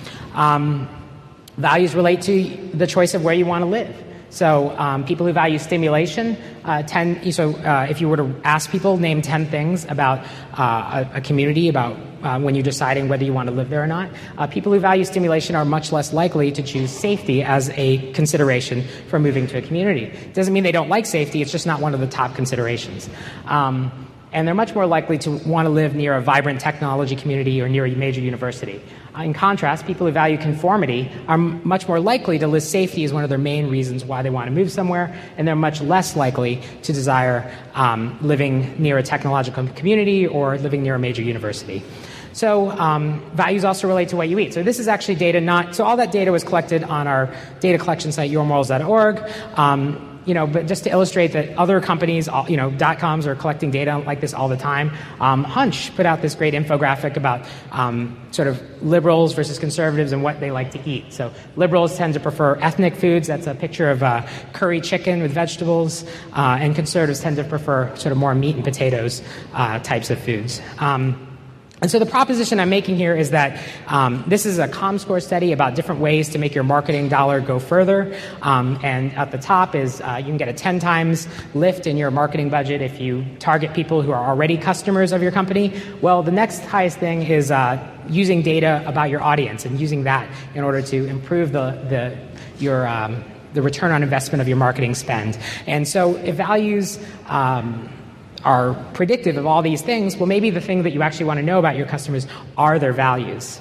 Um, values relate to the choice of where you want to live. So um, people who value stimulation uh, tend, so uh, if you were to ask people, name ten things about uh, a, a community, about uh, when you're deciding whether you want to live there or not, uh, people who value stimulation are much less likely to choose safety as a consideration for moving to a community. It doesn't mean they don't like safety, it's just not one of the top considerations. Um, and they're much more likely to want to live near a vibrant technology community or near a major university. In contrast, people who value conformity are m- much more likely to list safety as one of their main reasons why they want to move somewhere, and they're much less likely to desire um, living near a technological community or living near a major university. So um, values also relate to what you eat. So this is actually data not, so all that data was collected on our data collection site, your morals dot org. Um, You know, but just to illustrate that other companies, you know, dot-coms are collecting data like this all the time. Um, Hunch put out this great infographic about um, sort of liberals versus conservatives and what they like to eat. So liberals tend to prefer ethnic foods. That's a picture of uh, curry chicken with vegetables. Uh, and conservatives tend to prefer sort of more meat and potatoes uh, types of foods. Um, And so the proposition I'm making here is that um, this is a ComScore study about different ways to make your marketing dollar go further. Um, and at the top is uh, you can get a ten times lift in your marketing budget if you target people who are already customers of your company. Well, the next highest thing is uh, using data about your audience and using that in order to improve the, the your um, the return on investment of your marketing spend. And so if values um, are predictive of all these things, well, maybe the thing that you actually want to know about your customers are their values.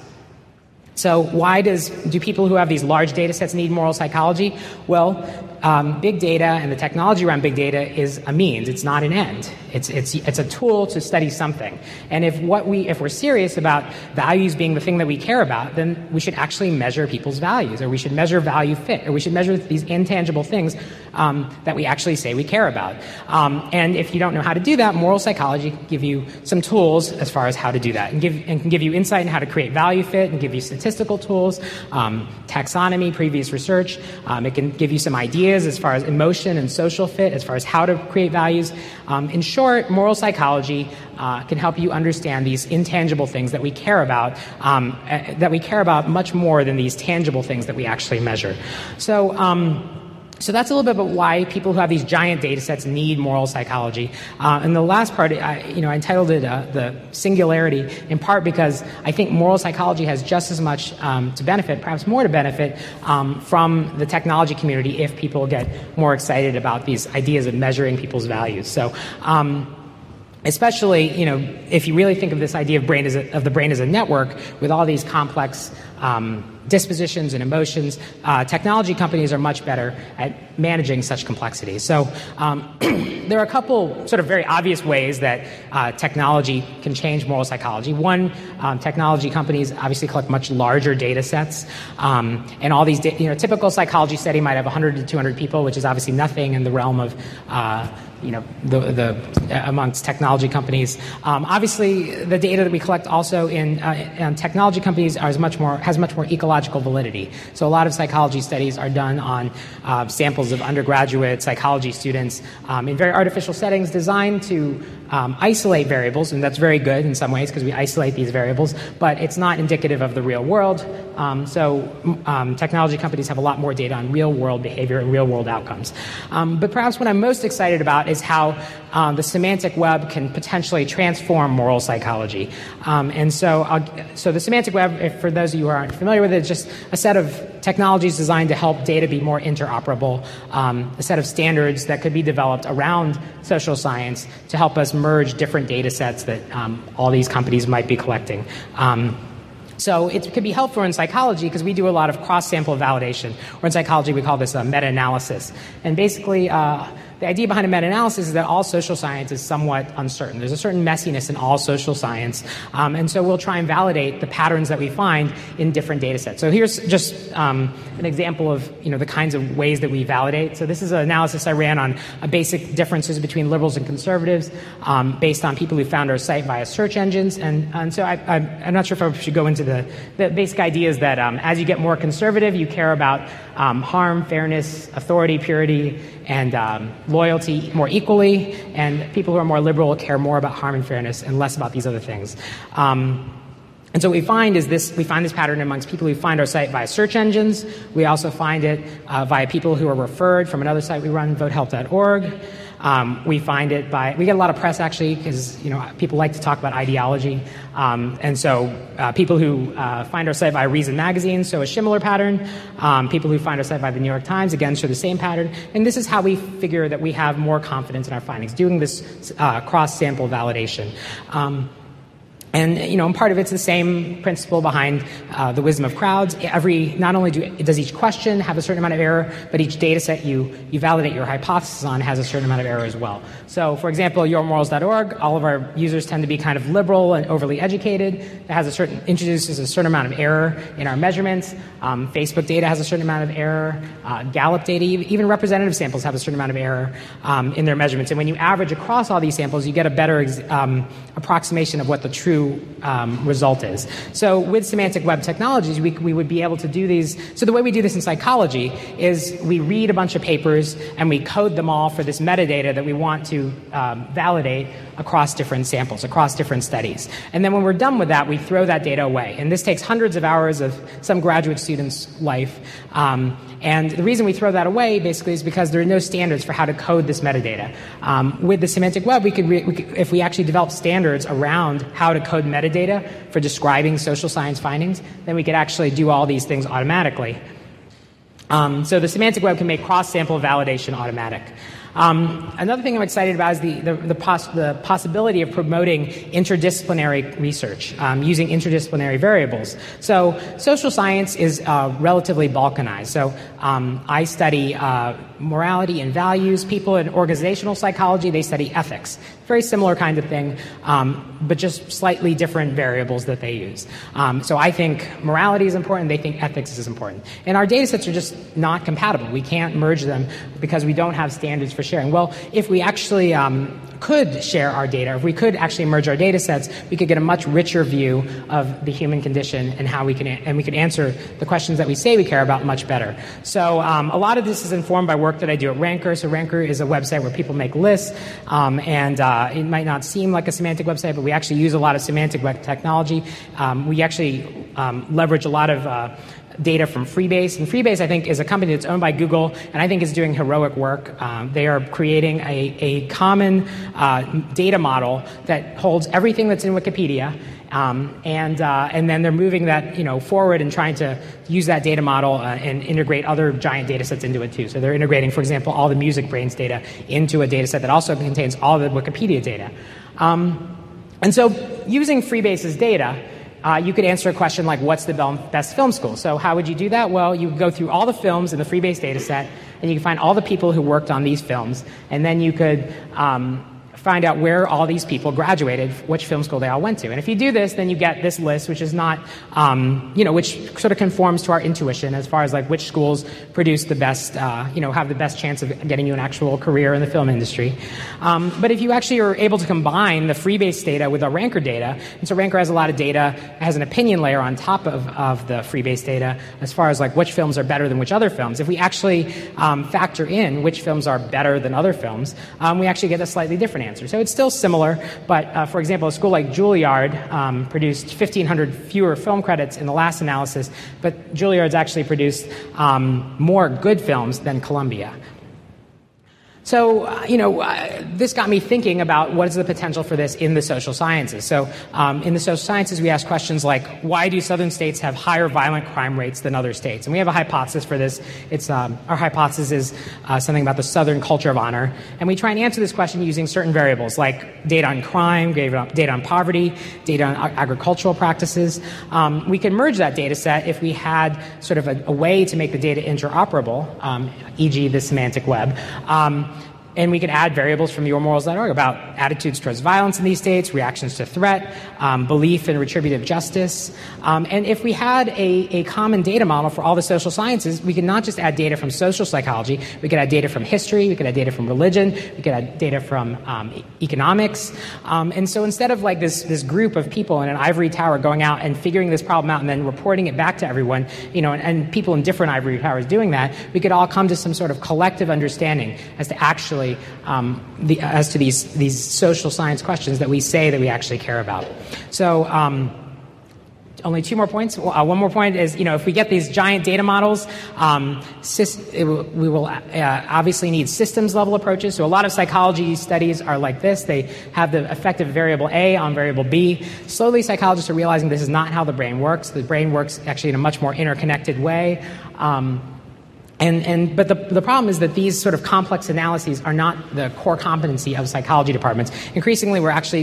So why does do people who have these large data sets need moral psychology? Well, um, big data and the technology around big data is a means. It's not an end. It's it's it's a tool to study something. And if what we if we're serious about values being the thing that we care about, then we should actually measure people's values, or we should measure value fit, or we should measure these intangible things um, that we actually say we care about. Um, and if you don't know how to do that, moral psychology can give you some tools as far as how to do that, and give and can give you insight in how to create value fit, and give you statistical tools, um, taxonomy, previous research. Um, it can give you some ideas as far as emotion and social fit, as far as how to create values. Um, in short, moral psychology uh, can help you understand these intangible things that we care about, um, uh, that we care about much more than these tangible things that we actually measure. So. Um, So that's a little bit about why people who have these giant data sets need moral psychology. Uh, and the last part, I, you know, I entitled it uh, the singularity, in part because I think moral psychology has just as much um, to benefit, perhaps more to benefit, um, from the technology community if people get more excited about these ideas of measuring people's values. So. Um, Especially, you know, if you really think of this idea of brain as a, of the brain as a network with all these complex um, dispositions and emotions, uh, technology companies are much better at managing such complexity. So um, there are a couple sort of very obvious ways that uh, technology can change moral psychology. One, um, technology companies obviously collect much larger data sets, um, and all these, da- you know, typical psychology study might have one hundred to two hundred people, which is obviously nothing in the realm of uh, you know, the, the uh, amongst technology companies. Um, obviously, the data that we collect also in, uh, in technology companies are much more has much more ecological validity. So a lot of psychology studies are done on uh, samples of undergraduate psychology students um, in very artificial settings designed to um, isolate variables, and that's very good in some ways because we isolate these variables, but it's not indicative of the real world. Um, so um, technology companies have a lot more data on real-world behavior and real-world outcomes. Um, but perhaps what I'm most excited about is how um, the semantic web can potentially transform moral psychology. Um, and so, I'll, so the semantic web, if, for those of you who aren't familiar with it, is just a set of technologies designed to help data be more interoperable, um, a set of standards that could be developed around social science to help us merge different data sets that um, all these companies might be collecting. Um, So it could be helpful in psychology because we do a lot of cross-sample validation, or in psychology we call this a meta-analysis. And basically, uh, the idea behind a meta-analysis is that all social science is somewhat uncertain. There's a certain messiness in all social science. Um, and so we'll try and validate the patterns that we find in different data sets. So here's just um, an example of, you know, the kinds of ways that we validate. So this is an analysis I ran on uh, basic differences between liberals and conservatives um, based on people who found our site via search engines. And, and so I, I, I'm not sure if I should go into the, the basic ideas that um, as you get more conservative, you care about um, harm, fairness, authority, purity, and um, loyalty more equally, and people who are more liberal care more about harm and fairness and less about these other things. Um, and so what we find is this, we find this pattern amongst people who find our site via search engines. We also find it uh, via people who are referred from another site we run, vote help dot org. Um, we find it by, we get a lot of press actually because, you know, people like to talk about ideology. Um, and so uh, people who uh, find our site via Reason Magazine show a similar pattern. Um, people who find our site by the New York Times, again, show the same pattern. And this is how we figure that we have more confidence in our findings, doing this uh, cross-sample validation. Um, And, you know, and part of it's the same principle behind uh, the wisdom of crowds. Every, not only do, does each question have a certain amount of error, but each data set you, you validate your hypothesis on has a certain amount of error as well. So, for example, your morals dot org, all of our users tend to be kind of liberal and overly educated. It has a certain, introduces a certain amount of error in our measurements. Um, Facebook data has a certain amount of error. Uh, Gallup data, even representative samples have a certain amount of error um, in their measurements. And when you average across all these samples, you get a better um, approximation of what the true Um, result is. So with semantic web technologies, we, we would be able to do these. So the way we do this in psychology is we read a bunch of papers and we code them all for this metadata that we want to um, validate across different samples, across different studies. And then when we're done with that, we throw that data away. And this takes hundreds of hours of some graduate student's life. Um, and the reason we throw that away basically is because there are no standards for how to code this metadata. Um, with the semantic web, we could, re- we could, if we actually develop standards around how to code metadata for describing social science findings, then we could actually do all these things automatically. Um, so the semantic web can make cross-sample validation automatic. Um, another thing I'm excited about is the, the, the, poss- the possibility of promoting interdisciplinary research um, using interdisciplinary variables. So social science is uh, relatively balkanized. So um, I study uh, morality and values. People in organizational psychology, they study ethics. Very similar kind of thing, um, but just slightly different variables that they use. Um, so I think morality is important. They think ethics is important. And our data sets are just not compatible. We can't merge them because we don't have standards for sharing. Well, if we actually um, could share our data, if we could actually merge our data sets, we could get a much richer view of the human condition and how we can, and we could answer the questions that we say we care about much better. So um, a lot of this is informed by work that I do at Ranker. So Ranker is a website where people make lists, um, and uh, it might not seem like a semantic website, but we actually use a lot of semantic web technology. Um, we actually um, leverage a lot of uh, data from Freebase. And Freebase, I think, is a company that's owned by Google, and I think is doing heroic work. Um, they are creating a, a common uh, data model that holds everything that's in Wikipedia, um, and uh, and then they're moving that you know forward and trying to use that data model uh, and integrate other giant data sets into it too. So they're integrating, for example, all the MusicBrainz data into a data set that also contains all the Wikipedia data. Um, and so using Freebase's data, Uh, you could answer a question like, what's the best film school? So how would you do that? Well, you would go through all the films in the Freebase data set, and you can find all the people who worked on these films, and then you could um, find out where all these people graduated, which film school they all went to. And if you do this, then you get this list, which is not, um, you know, which sort of conforms to our intuition as far as like which schools produce the best, uh, you know, have the best chance of getting you an actual career in the film industry. Um, but if you actually are able to combine the Freebase data with our Ranker data, and so Ranker has a lot of data, has an opinion layer on top of, of the Freebase data as far as like which films are better than which other films. If we actually um, factor in which films are better than other films, um, we actually get a slightly different answer. So it's still similar, but uh, for example, a school like Juilliard um, produced fifteen hundred fewer film credits in the last analysis, but Juilliard's actually produced um, more good films than Columbia. So, uh, you know, uh, this got me thinking about what is the potential for this in the social sciences. So um, in the social sciences, we ask questions like, why do southern states have higher violent crime rates than other states? And we have a hypothesis for this. It's um, our hypothesis is uh, something about the southern culture of honor. And we try and answer this question using certain variables like data on crime, data on poverty, data on agricultural practices. Um, we can merge that data set if we had sort of a, a way to make the data interoperable, um, for example the semantic web. Um, And we could add variables from your morals dot org about attitudes towards violence in these states, reactions to threat, um, belief in retributive justice. Um, and if we had a, a common data model for all the social sciences, we could not just add data from social psychology. We could add data from history. We could add data from religion. We could add data from um, economics. Um, and so instead of like this, this group of people in an ivory tower going out and figuring this problem out and then reporting it back to everyone, you know, and, and people in different ivory towers doing that, we could all come to some sort of collective understanding as to actually Um, the, as to these these social science questions that we say that we actually care about. So um, only two more points. Uh, one more point is, you know, if we get these giant data models, um, syst- it will, we will uh, obviously need systems level approaches. So a lot of psychology studies are like this. They have the effect of variable A on variable B. Slowly, psychologists are realizing this is not how the brain works. The brain works actually in a much more interconnected way. Um, And, and, but the, the problem is that these sort of complex analyses are not the core competency of psychology departments. Increasingly, we're actually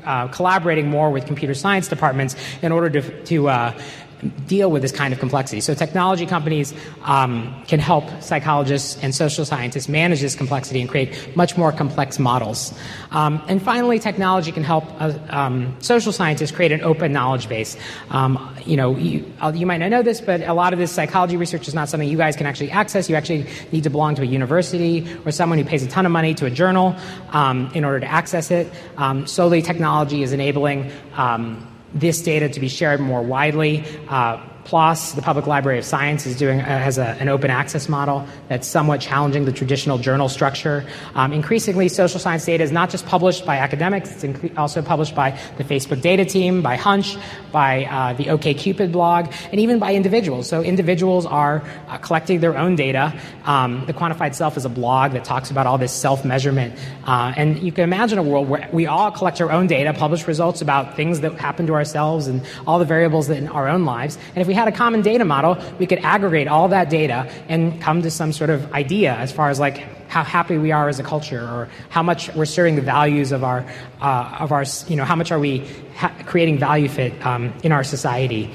uh, collaborating more with computer science departments in order to, to uh, deal with this kind of complexity. So technology companies um, can help psychologists and social scientists manage this complexity and create much more complex models. Um, and finally, technology can help uh, um, social scientists create an open knowledge base. Um, you know, you, uh, you might not know this, but a lot of this psychology research is not something you guys can actually access. You actually need to belong to a university or someone who pays a ton of money to a journal um, in order to access it. Um, solely technology is enabling um, this data to be shared more widely. Uh, PLOS, the Public Library of Science, is doing uh, has a, an open access model that's somewhat challenging the traditional journal structure. Um, increasingly, social science data is not just published by academics; it's inc- also published by the Facebook Data Team, by Hunch, by uh, the OkCupid blog, and even by individuals. So individuals are uh, collecting their own data. Um, the Quantified Self is a blog that talks about all this self-measurement, uh, and you can imagine a world where we all collect our own data, publish results about things that happen to ourselves and all the variables in our own lives. And if we had a common data model, we could aggregate all that data and come to some sort of idea as far as like how happy we are as a culture, or how much we're serving the values of our, uh, of our, you know, how much are we ha- creating value fit um, in our society.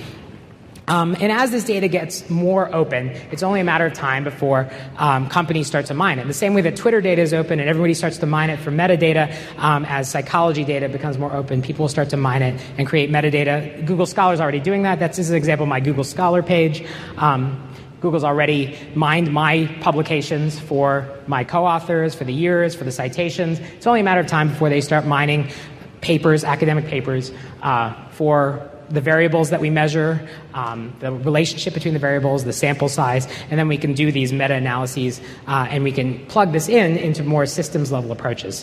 Um, and as this data gets more open, it's only a matter of time before um, companies start to mine it. In the same way that Twitter data is open and everybody starts to mine it for metadata, um, as psychology data becomes more open, people will start to mine it and create metadata. Google Scholar is already doing that. That's, this is an example of my Google Scholar page. Um, Google's already mined my publications for my co-authors, for the years, for the citations. It's only a matter of time before they start mining papers, academic papers, uh, for the variables that we measure, um, the relationship between the variables, the sample size, and then we can do these meta-analyses, uh, and we can plug this in into more systems-level approaches.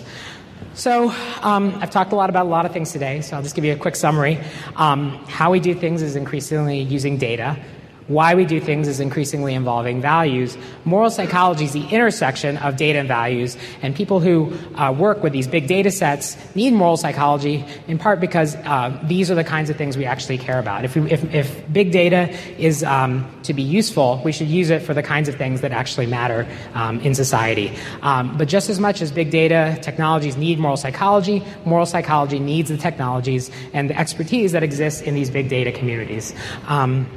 So um, I've talked a lot about a lot of things today, so I'll just give you a quick summary. Um, how we do things is increasingly using data. Why we do things is increasingly involving values. Moral psychology is the intersection of data and values, and people who uh, work with these big data sets need moral psychology, in part because uh, these are the kinds of things we actually care about. If, we, if, if big data is um, to be useful, we should use it for the kinds of things that actually matter um, in society. Um, but just as much as big data technologies need moral psychology, moral psychology needs the technologies and the expertise that exists in these big data communities. Um,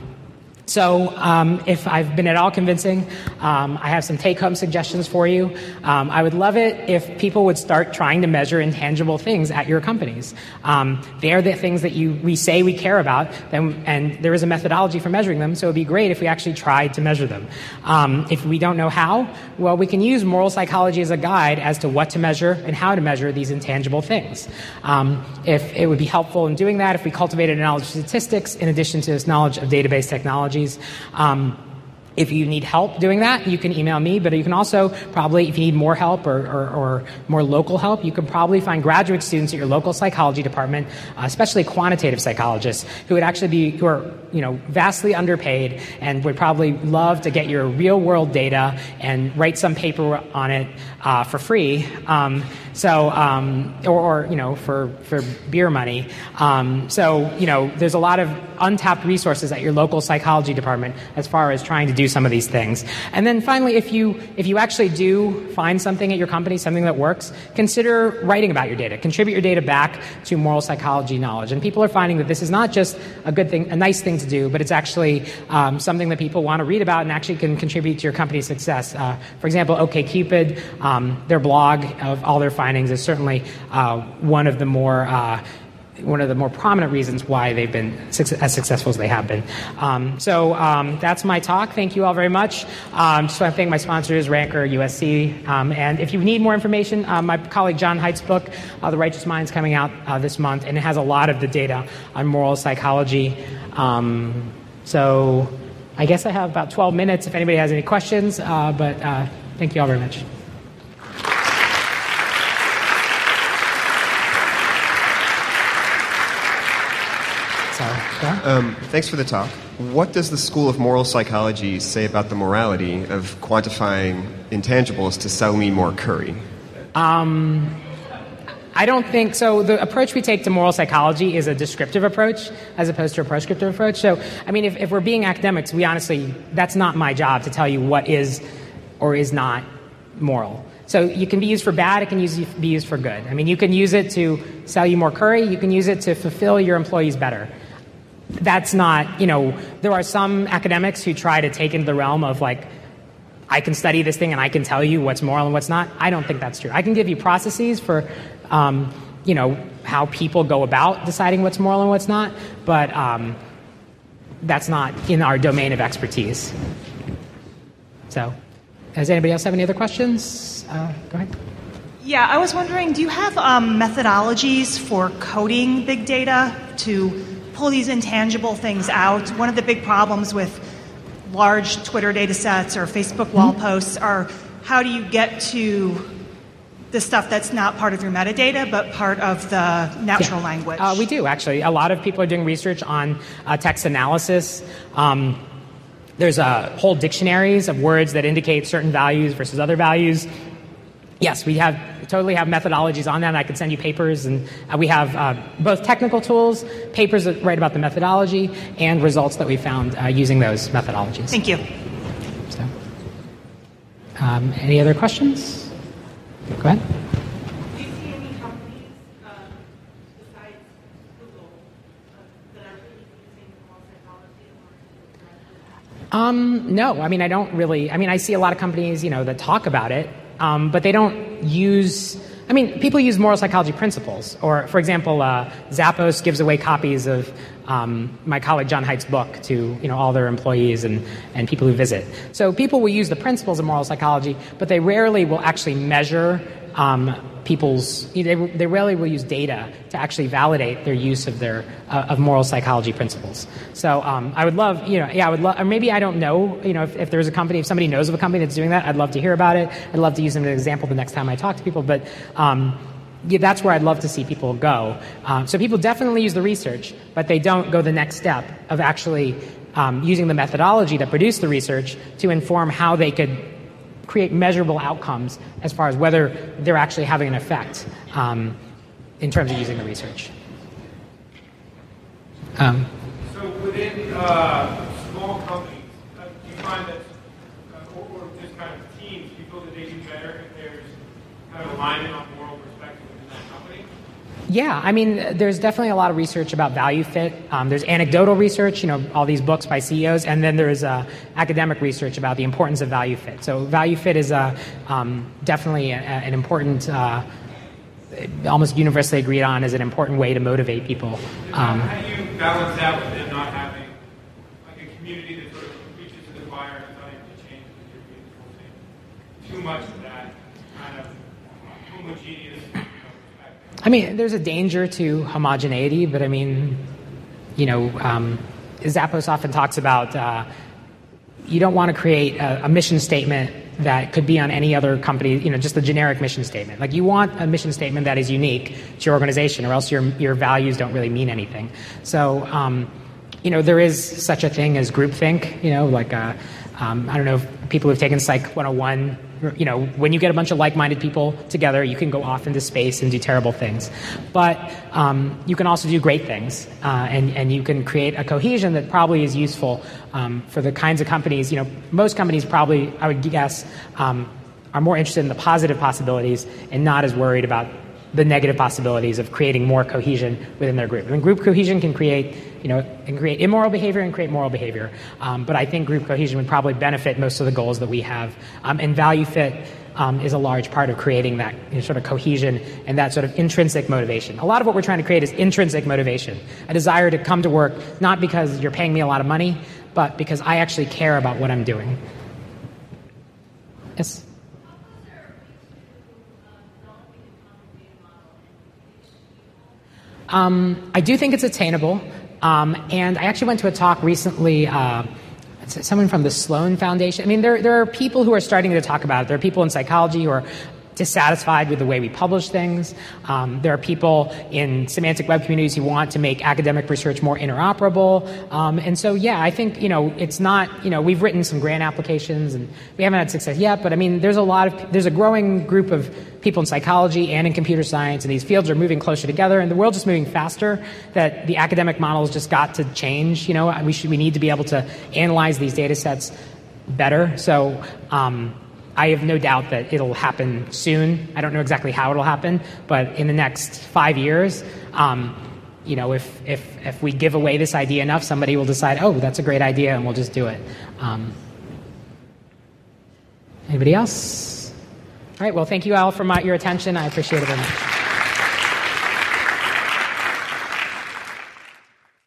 So um, if I've been at all convincing, um, I have some take-home suggestions for you. Um, I would love it if people would start trying to measure intangible things at your companies. Um, they're the things that you we say we care about, then, and there is a methodology for measuring them, so it would be great if we actually tried to measure them. Um, if we don't know how, well, we can use moral psychology as a guide as to what to measure and how to measure these intangible things. Um, if it would be helpful in doing that if we cultivated a knowledge of statistics in addition to this knowledge of database technology. Um, if you need help doing that, you can email me, but you can also probably, if you need more help or, or, or more local help, you can probably find graduate students at your local psychology department, uh, especially quantitative psychologists, who would actually be, who are, you know, vastly underpaid and would probably love to get your real-world data and write some paper on it uh, for free. Um, So, um, or, or, you know, for, for beer money. Um, so, you know, there's a lot of untapped resources at your local psychology department as far as trying to do some of these things. And then finally, if you, if you actually do find something at your company, something that works, consider writing about your data. Contribute your data back to moral psychology knowledge. And people are finding that this is not just a good thing, a nice thing to do, but it's actually um, something that people want to read about and actually can contribute to your company's success. Uh, for example, OkCupid, um, their blog of all their findings is certainly uh, one of the more uh, one of the more prominent reasons why they've been su- as successful as they have been. Um, so um, that's my talk. Thank you all very much. Um, just want to thank my sponsors, Ranker, U S C. Um, and if you need more information, uh, my colleague John Haidt's book, uh, The Righteous Mind, is coming out uh, this month, and it has a lot of the data on moral psychology. Um, so I guess I have about twelve minutes if anybody has any questions, uh, but uh, thank you all very much. Um, thanks for the talk. What does the School of Moral Psychology say about the morality of quantifying intangibles to sell me more curry? Um, I don't think so. The approach we take to moral psychology is a descriptive approach as opposed to a prescriptive approach. So, I mean, if, if we're being academics, we honestly, that's not my job to tell you what is or is not moral. So you can be used for bad, it can use, be used for good. I mean, you can use it to sell you more curry, you can use it to fulfill your employees better. That's not, you know, there are some academics who try to take into the realm of like, I can study this thing and I can tell you what's moral and what's not. I don't think that's true. I can give you processes for, um, you know, how people go about deciding what's moral and what's not, but um, that's not in our domain of expertise. So, does anybody else have any other questions? Uh, go ahead. Yeah, I was wondering, do you have um, methodologies for coding big data to pull these intangible things out? One of the big problems with large Twitter data sets or Facebook wall mm-hmm. posts are how do you get to the stuff that's not part of your metadata but part of the natural yeah. language? Uh, we do, actually. A lot of people are doing research on uh, text analysis. Um, there's uh, whole dictionaries of words that indicate certain values versus other values. Yes, we have totally have methodologies on that. I can send you papers, and uh, we have uh, both technical tools, papers that write about the methodology, and results that we found uh, using those methodologies. Thank you. So, um, any other questions? Go ahead. Do you see any companies um, besides Google uh, that are really using moral psychology? Um, no, I mean, I don't really. I mean, I see a lot of companies, you know, that talk about it. Um, but they don't use, I mean, people use moral psychology principles. Or, for example, uh, Zappos gives away copies of um, my colleague John Haidt's book to, you know, all their employees and, and people who visit. So people will use the principles of moral psychology, but they rarely will actually measure um, people's, they, they rarely will use data to actually validate their use of their, uh, of moral psychology principles. So um, I would love, you know, yeah, I would love, or maybe I don't know, you know, if, if there's a company, if somebody knows of a company that's doing that, I'd love to hear about it. I'd love to use them as an example the next time I talk to people, but um, yeah, that's where I'd love to see people go. Um, so people definitely use the research, but they don't go the next step of actually um, using the methodology that produced the research to inform how they could create measurable outcomes as far as whether they're actually having an effect um, in terms of using the research. Um, so within uh, small companies, uh, do you find that, uh, or, or just kind of teams, do you feel that they do better if there's kind of alignment on moral perspective within that company? Yeah, I mean, there's definitely a lot of research about value fit. Um, there's anecdotal research, you know, all these books by C E Os, and then there's uh, academic research about the importance of value fit. So value fit is uh, um, definitely a, an important, uh, almost universally agreed on as an important way to motivate people. Um, how do you balance that with them not having like a community that sort of reaches to the fire and is not able to change the too much of that kind of homogeneous? I mean, there's a danger to homogeneity, but I mean, you know, um, Zappos often talks about uh, you don't want to create a, a mission statement that could be on any other company, you know, just a generic mission statement. Like, you want a mission statement that is unique to your organization, or else your your values don't really mean anything. So, um, you know, there is such a thing as groupthink, you know, like, uh, um, I don't know if people who've taken Psych one oh one, you know, when you get a bunch of like-minded people together, you can go off into space and do terrible things. But um, you can also do great things, uh, and, and you can create a cohesion that probably is useful um, for the kinds of companies, you know, most companies probably, I would guess, um, are more interested in the positive possibilities and not as worried about the negative possibilities of creating more cohesion within their group. I mean, group cohesion can create, you know, can create immoral behavior and create moral behavior. Um, but I think group cohesion would probably benefit most of the goals that we have. Um, and value fit um, is a large part of creating that, you know, sort of cohesion and that sort of intrinsic motivation. A lot of what we're trying to create is intrinsic motivation, a desire to come to work not because you're paying me a lot of money, but because I actually care about what I'm doing. Yes? Um, I do think it's attainable, um, and I actually went to a talk recently, uh, someone from the Sloan Foundation. I mean, there, there are people who are starting to talk about it. There are people in psychology who are dissatisfied with the way we publish things. Um, there are people in semantic web communities who want to make academic research more interoperable. Um, and so, yeah, I think, you know, it's not, you know, we've written some grant applications and we haven't had success yet, but I mean, there's a lot of, there's a growing group of people in psychology and in computer science, and these fields are moving closer together, and the world's just moving faster, that the academic models just got to change. You know, we should, we need to be able to analyze these data sets better. So, um, I have no doubt that it'll happen soon. I don't know exactly how it'll happen, but in the next five years, um, you know, if, if, if we give away this idea enough, somebody will decide, oh, that's a great idea, and we'll just do it. Um, anybody else? All right, well, thank you all for my, your attention. I appreciate it very much.